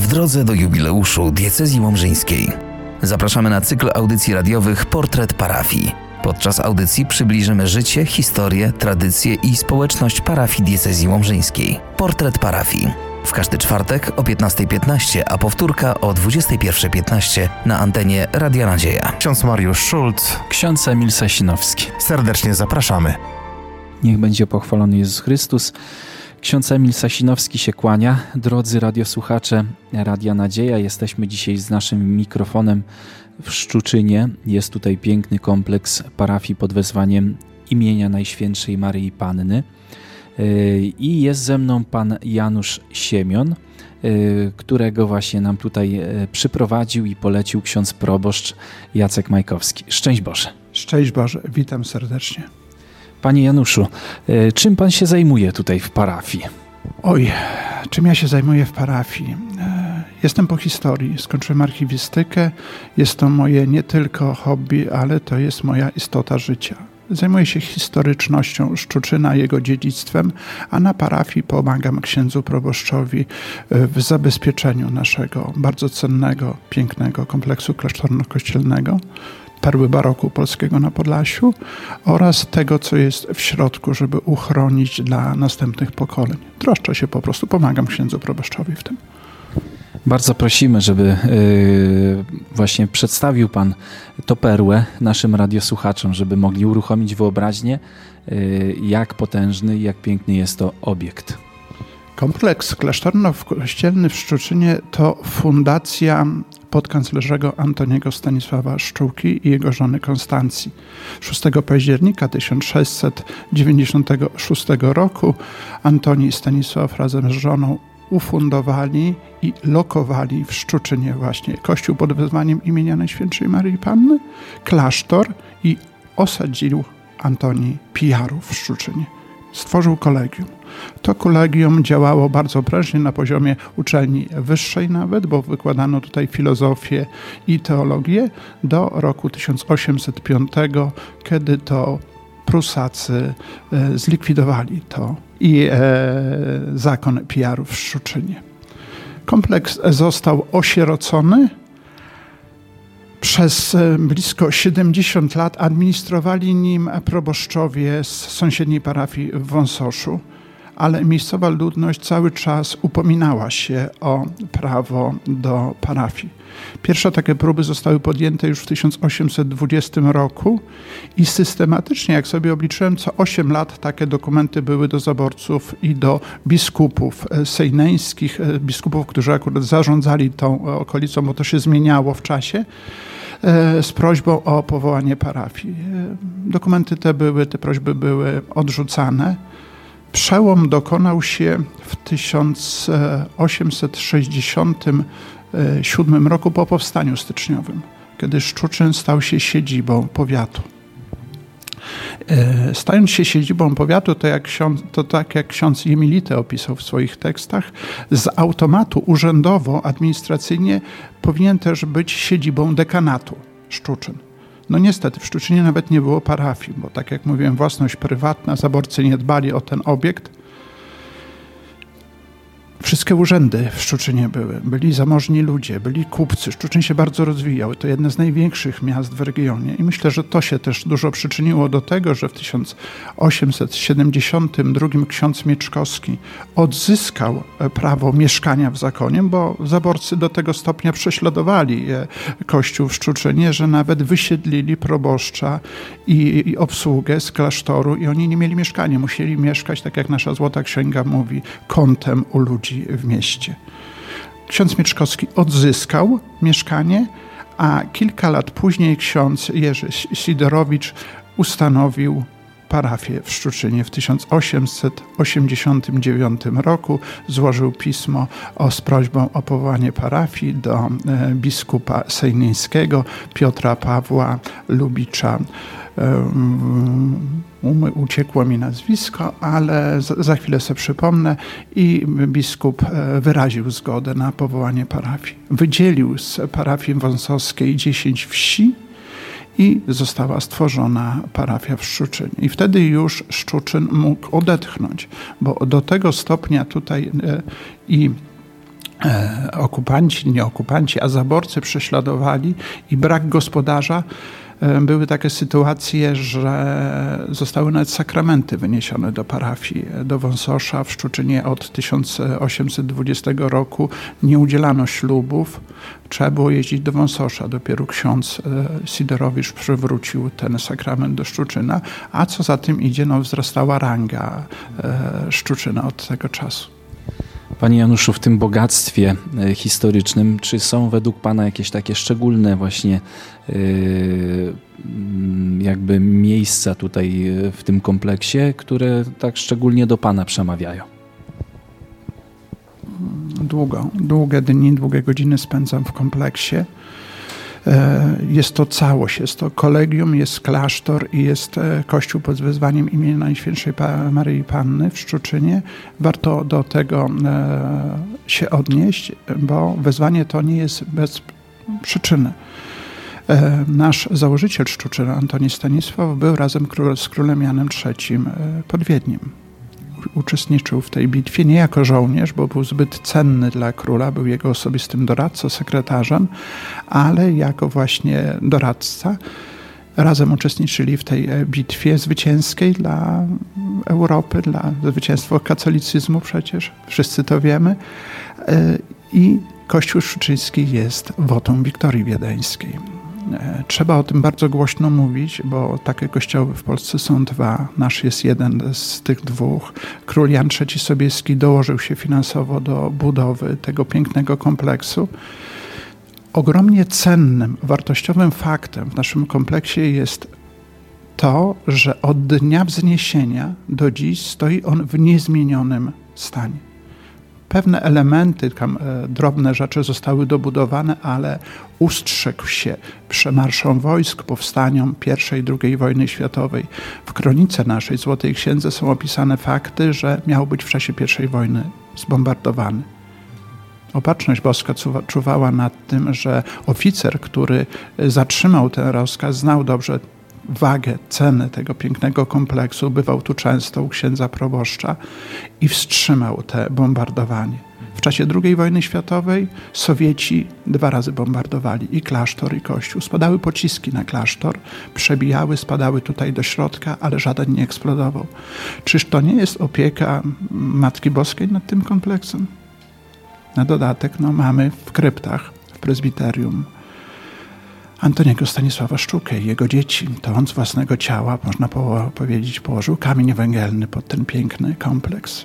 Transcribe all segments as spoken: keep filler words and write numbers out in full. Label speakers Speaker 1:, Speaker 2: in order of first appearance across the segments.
Speaker 1: drodze do jubileuszu diecezji łomżyńskiej. Zapraszamy na cykl audycji radiowych Portret Parafii. Podczas audycji przybliżymy życie, historię, tradycje i społeczność parafii diecezji łomżyńskiej. Portret Parafii. W każdy czwartek o piętnasta piętnaście, a powtórka o dwudziesta pierwsza piętnaście na antenie Radia Nadzieja.
Speaker 2: Ksiądz Mariusz Szulc,
Speaker 3: ksiądz Emil Sasinowski.
Speaker 2: Serdecznie zapraszamy.
Speaker 3: Niech będzie pochwalony Jezus Chrystus. Ksiądz Emil Sasinowski się kłania. Drodzy radiosłuchacze Radia Nadzieja, jesteśmy dzisiaj z naszym mikrofonem w Szczuczynie. Jest tutaj piękny kompleks parafii pod wezwaniem imienia Najświętszej Maryi Panny. I jest ze mną pan Janusz Siemion, którego właśnie nam tutaj przyprowadził i polecił ksiądz proboszcz Jacek Majkowski. Szczęść Boże.
Speaker 4: Szczęść Boże, witam serdecznie.
Speaker 3: Panie Januszu, czym pan się zajmuje tutaj w parafii?
Speaker 4: Oj, czym ja się zajmuję w parafii? Jestem po historii, skończyłem archiwistykę. Jest to moje nie tylko hobby, ale to jest moja istota życia. Zajmuję się historycznością Szczuczyna, jego dziedzictwem, a na parafii pomagam księdzu proboszczowi w zabezpieczeniu naszego bardzo cennego, pięknego kompleksu klasztorno-kościelnego, perły baroku polskiego na Podlasiu oraz tego, co jest w środku, żeby uchronić dla następnych pokoleń. Troszczę się po prostu, pomagam księdzu proboszczowi w tym.
Speaker 3: Bardzo prosimy, żeby yy, właśnie przedstawił pan tę perłę naszym radiosłuchaczom, żeby mogli uruchomić wyobraźnię, yy, jak potężny i jak piękny jest to obiekt.
Speaker 4: Kompleks klasztorno-kościelny w Szczuczynie to fundacja podkanclerzego Antoniego Stanisława Szczuki i jego żony Konstancji. szóstego października tysiąc sześćset dziewięćdziesiątego szóstego roku Antoni i Stanisław razem z żoną ufundowali i lokowali w Szczuczynie właśnie kościół pod wezwaniem imienia Najświętszej Maryi Panny, klasztor i osadził Antoni Pijarów w Szczuczynie. Stworzył kolegium. To kolegium działało bardzo prężnie na poziomie uczelni wyższej nawet, bo wykładano tutaj filozofię i teologię do roku tysiąc osiemset piątego, kiedy to Prusacy e, zlikwidowali to i e, zakon Pijarów w Szczuczynie. Kompleks został osierocony. Przez blisko siedemdziesiąt lat administrowali nim proboszczowie z sąsiedniej parafii w Wąsoszu, ale miejscowa ludność cały czas upominała się o prawo do parafii. Pierwsze takie próby zostały podjęte już w tysiąc osiemset dwudziestym roku i systematycznie, jak sobie obliczyłem, co osiem lat takie dokumenty były do zaborców i do biskupów sejneńskich, biskupów, którzy akurat zarządzali tą okolicą, bo to się zmieniało w czasie, z prośbą o powołanie parafii. Dokumenty te były, te prośby były odrzucane. Przełom dokonał się w tysiąc osiemset sześćdziesiątym siódmym roku po powstaniu styczniowym, kiedy Szczuczyn stał się siedzibą powiatu. Stając się siedzibą powiatu, to, jak ksiądz, to tak jak ksiądz Jemilite opisał w swoich tekstach, z automatu urzędowo, administracyjnie powinien też być siedzibą dekanatu Szczuczyn. No niestety w Szczuczynie nawet nie było parafii, bo tak jak mówiłem, własność prywatna, zaborcy nie dbali o ten obiekt. Wszystkie urzędy w Szczuczynie były. Byli zamożni ludzie, byli kupcy. Szczuczyn się bardzo rozwijał. To jedno z największych miast w regionie. I myślę, że to się też dużo przyczyniło do tego, że w tysiąc osiemset siedemdziesiątym drugim ksiądz Mieczkowski odzyskał prawo mieszkania w zakonie, bo zaborcy do tego stopnia prześladowali kościół w Szczuczynie, że nawet wysiedlili proboszcza i, i obsługę z klasztoru i oni nie mieli mieszkania. Musieli mieszkać, tak jak nasza Złota Księga mówi, kątem u ludzi w mieście. Ksiądz Mieczkowski odzyskał mieszkanie, a kilka lat później ksiądz Jerzy Sidorowicz ustanowił parafię w Szczuczynie. W tysiąc osiemset osiemdziesiątym dziewiątym roku złożył pismo o, z prośbą o powołanie parafii do e, biskupa sejneńskiego Piotra Pawła Lubicza. Um, uciekło mi nazwisko, ale za, za chwilę sobie przypomnę i biskup wyraził zgodę na powołanie parafii. Wydzielił z parafii wąsowskiej dziesięć wsi i została stworzona parafia w Szczuczynie. I wtedy już Szczuczyn mógł odetchnąć, bo do tego stopnia tutaj e, i e, okupanci, nie okupanci, a zaborcy prześladowali i brak gospodarza. Były takie sytuacje, że zostały nawet sakramenty wyniesione do parafii, do Wąsosza. W Szczuczynie od tysiąc osiemset dwudziestego roku nie udzielano ślubów. Trzeba było jeździć do Wąsosza. Dopiero ksiądz Sidorowicz przywrócił ten sakrament do Szczuczyna, a co za tym idzie, no, wzrastała ranga Szczuczyna od tego czasu.
Speaker 3: Panie Januszu, w tym bogactwie historycznym, czy są według Pana jakieś takie szczególne właśnie yy, jakby miejsca tutaj w tym kompleksie, które tak szczególnie do Pana przemawiają?
Speaker 4: Długo, długie dni, długie godziny spędzam w kompleksie. Jest to całość, jest to kolegium, jest klasztor i jest kościół pod wezwaniem imienia Najświętszej Maryi Panny w Szczuczynie. Warto do tego się odnieść, bo wezwanie to nie jest bez przyczyny. Nasz założyciel Szczuczyna, Antoni Stanisław, był razem z królem Janem trzecim pod Wiedniem. Uczestniczył w tej bitwie nie jako żołnierz, bo był zbyt cenny dla króla, był jego osobistym doradcą, sekretarzem, ale jako właśnie doradca. Razem uczestniczyli w tej bitwie zwycięskiej dla Europy, dla zwycięstwa katolicyzmu przecież, wszyscy to wiemy. I Kościół Szczuczyński jest wotum Wiktorii Wiedeńskiej. Trzeba o tym bardzo głośno mówić, bo takie kościoły w Polsce są dwa. Nasz jest jeden z tych dwóch. Król Jan trzeci Sobieski dołożył się finansowo do budowy tego pięknego kompleksu. Ogromnie cennym, wartościowym faktem w naszym kompleksie jest to, że od dnia wzniesienia do dziś stoi on w niezmienionym stanie. Pewne elementy, tam, e, drobne rzeczy zostały dobudowane, ale ustrzegł się przemarszom wojsk, powstaniom pierwszej i drugiej wojny światowej. W kronice naszej Złotej Księdze są opisane fakty, że miał być w czasie pierwszej wojny zbombardowany. Opatrzność Boska czuwała nad tym, że oficer, który zatrzymał ten rozkaz, znał dobrze wagę, cenę tego pięknego kompleksu, bywał tu często u księdza proboszcza i wstrzymał te bombardowanie. W czasie drugiej wojny światowej Sowieci dwa razy bombardowali i klasztor, i kościół. Spadały pociski na klasztor, przebijały, spadały tutaj do środka, ale żaden nie eksplodował. Czyż to nie jest opieka Matki Boskiej nad tym kompleksem? Na dodatek no, mamy w kryptach, w prezbiterium Antoniego Stanisława Szczukę i jego dzieci. To on z własnego ciała, można powiedzieć, położył kamień węgielny pod ten piękny kompleks.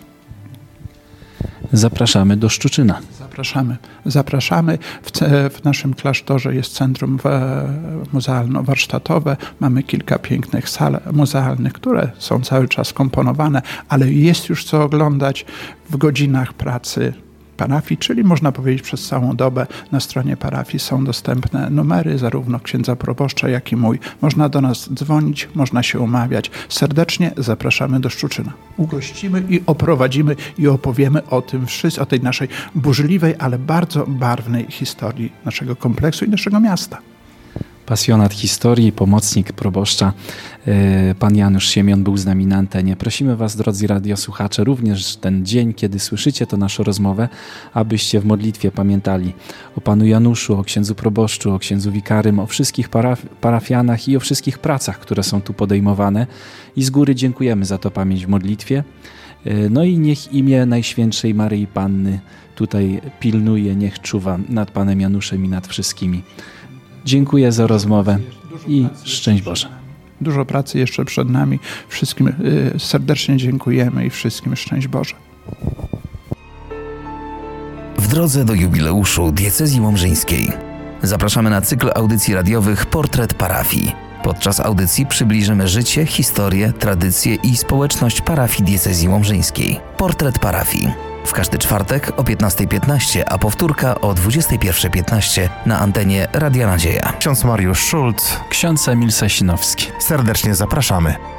Speaker 3: Zapraszamy do Szczuczyna.
Speaker 4: Zapraszamy. Zapraszamy. W, w naszym klasztorze jest centrum muzealno-warsztatowe. Mamy kilka pięknych sal muzealnych, które są cały czas komponowane, ale jest już co oglądać w godzinach pracy parafii, czyli można powiedzieć przez całą dobę na stronie parafii są dostępne numery zarówno księdza proboszcza, jak i mój. Można do nas dzwonić, można się umawiać. Serdecznie zapraszamy do Szczuczyna. Ugościmy i oprowadzimy i opowiemy o tym wszystkim, o tej naszej burzliwej, ale bardzo barwnej historii naszego kompleksu i naszego miasta.
Speaker 3: Pasjonat historii, pomocnik proboszcza, pan Janusz Siemion był z nami na antenie. Prosimy was, drodzy radiosłuchacze, również ten dzień, kiedy słyszycie tę naszą rozmowę, abyście w modlitwie pamiętali o panu Januszu, o księdzu proboszczu, o księdzu wikarym, o wszystkich paraf- parafianach i o wszystkich pracach, które są tu podejmowane. I z góry dziękujemy za to pamięć w modlitwie. No i niech imię Najświętszej Maryi Panny tutaj pilnuje, niech czuwa nad panem Januszem i nad wszystkimi. Dziękuję za rozmowę i szczęść Boże.
Speaker 4: Dużo pracy jeszcze przed nami. Wszystkim serdecznie dziękujemy i wszystkim szczęść Boże.
Speaker 1: W drodze do jubileuszu diecezji mąbrzyńskiej zapraszamy na cykl audycji radiowych Portret Parafii. Podczas audycji przybliżymy życie, historię, tradycje i społeczność parafii diecezji mąbrzyńskiej. Portret Parafii. W każdy czwartek o piętnasta piętnaście, a powtórka o dwudziesta pierwsza piętnaście na antenie Radia Nadzieja.
Speaker 2: Ksiądz Mariusz Szulc.
Speaker 3: Ksiądz Emil Sasinowski.
Speaker 2: Serdecznie zapraszamy.